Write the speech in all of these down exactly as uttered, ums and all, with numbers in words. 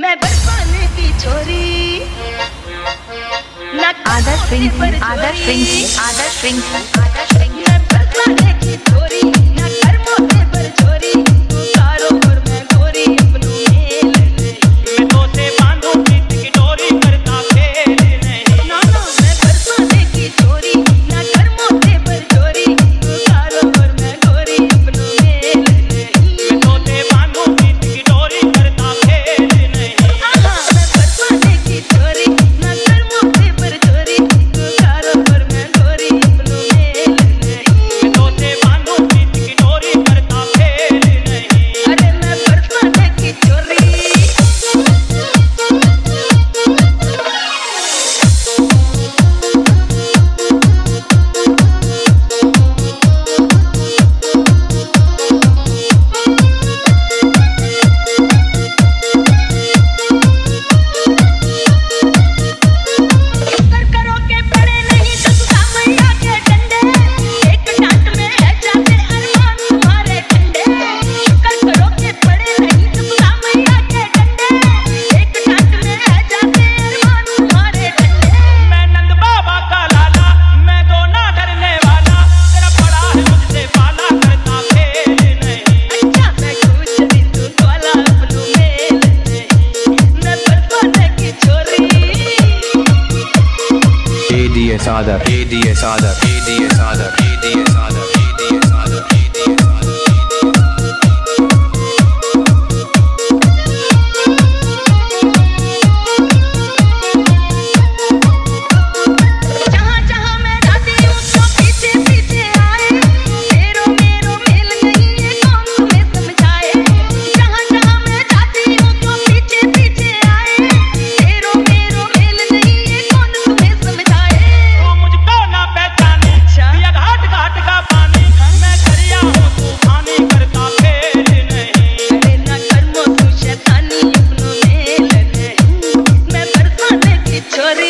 मैं बरसाने की छोरी आदर्श सिंह आदर्श सिंह आदर्श सिंह आदर्श सिंह मैं बरसाने की छोरी ना कर मोटे पर छोरी तू कारो और मैं गोरी अपनों मेल नहीं मैं तो से बांधूं प्रीत की डोरी करता फेर नहीं ना ना मैं बरसाने की छोरी ना कर मोटे पर छोरी तू कारो और मैं गोरी अपनों मेल नहीं मैं तो से बांधूं प्रीत की डोरी करता फेर नहीं आहा मैं बरसाने की छोरी ना कर मोटे पर छोरी तू कारो और मैं गोरी अपनों मेल नहीं मैं तो से बांधूं प्रीत की डोरी करता फेर नहीं अरे मैं बरसाने की छोरी शुक्र करो के पड़े नहीं ससुरा मैया के डंडे एक डांट में है जाते अरमान तुम्हारे ठंडे शुक्र करो के पड़े नहीं ससुरा मैया के डंडे एक डांट में है जाते अरमान तुम्हारे ठंडे मैं नंद बाबा का लाला मैं तो ना डरने वाला तेरा बड़ा है मुझसे पाला करता फेर नहीं अच्छा मैं खुश भी तू वाला अपनों मेल नहीं मैं बरसाने की छोरी A D S Adar, A D S Adar, A D S Adar, A D S Adar, A D S Adar, A D S Adar. जहाँ जहाँ मैं जाती हूँ तो पीछे पीछे आए तेरो मेरो मेल नहीं ये कौन तुम्हें समझाए जहाँ जहाँ मैं जाती हूँ तो पीछे पीछे आए तेरो मेरो मेल नहीं ये कौन तुम्हें समझाए तू मुझको ना पहचाने पिया घाट घाट का पानी मैं दरिया हूँ तूफानी करता फेर नहीं अरे ना कर्मो तू शैतानी अपनों मेल नहीं मैं बरसाने की छोरी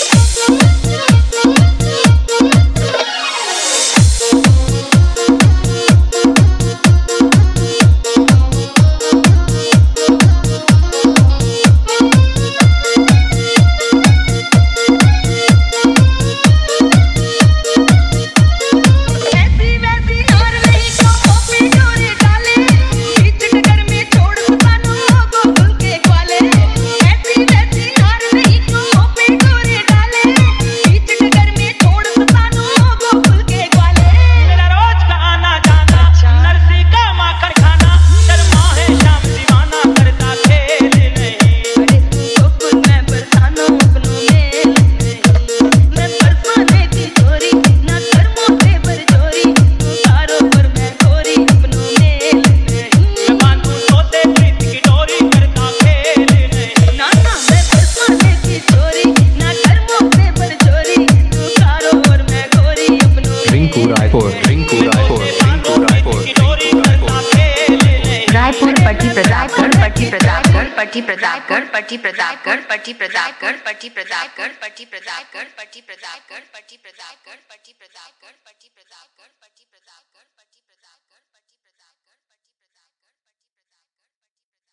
ऐसी वैसी और नहीं को पे डोरे डाले बीच डगर में छोड़ सुतानो गोकुल के ग्वाले ऐसी वैसी और नहीं को पे डोरे डाले बीच डगर में छोड़ सुतानो गोकुल के ग्वाले मेरा रोज का आना जाना नरसी का माखन खाना शर्मा है शाम दीवाना करता फेर नहीं अरे तू गोकुल में बरसानो अपनों मेल नहीं मैं बरसाने की छोरी ना कर मोटे पर छोरी तू कारो पर मैं गोरी अपनों मेल नहीं मैं बांधूं तोते प्रीत की डोरी करता फेर नहीं ना ना मैं बरसाने की छोरी ना कर मोटे पर छोरी तू कारो और मैं गोरी अपनों Rinku Raipur, Rinku Raipur, Rinku Raipur, की डोरी Rinku Raipur. करता फेर नहीं रायपुर पट्टी प्रतापगढ़ पट्टी प्रतापगढ़ पट्टी प्रतापगढ़ पट्टी प्रतापगढ़ पट्टी प्रतापगढ़ पट्टी प्रतापगढ़ पट्टी प्रतापगढ़ पट्टी प्रतापगढ़ पट्टी प्रतापगढ़ पट्टी प्रतापगढ़ पट्टी प्रतापगढ़ पट्टी प्रतापगढ़